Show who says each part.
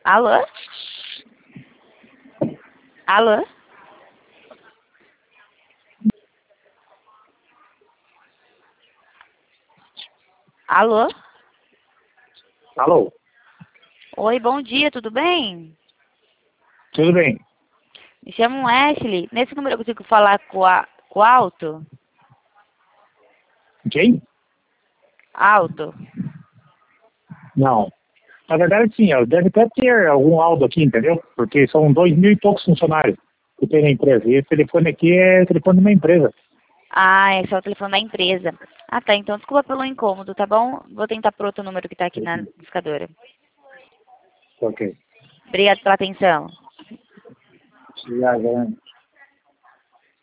Speaker 1: Alô? Alô? Alô?
Speaker 2: Alô?
Speaker 1: Oi, bom dia, tudo bem?
Speaker 2: Tudo bem?
Speaker 1: Me chamo Ashley. Nesse número eu consigo falar com o Alto?
Speaker 2: Quem?
Speaker 1: Alto.
Speaker 2: Não. Na verdade, sim, deve até ter algum Aldo aqui, entendeu? Porque são 2.000 e poucos funcionários que tem na empresa. E esse telefone aqui é o telefone de uma empresa.
Speaker 1: Ah, esse é o telefone da empresa. Ah, tá. Então, desculpa pelo incômodo, tá bom? Vou tentar por outro número que tá aqui na buscadora.
Speaker 2: Ok.
Speaker 1: Obrigada pela atenção.
Speaker 2: Obrigado,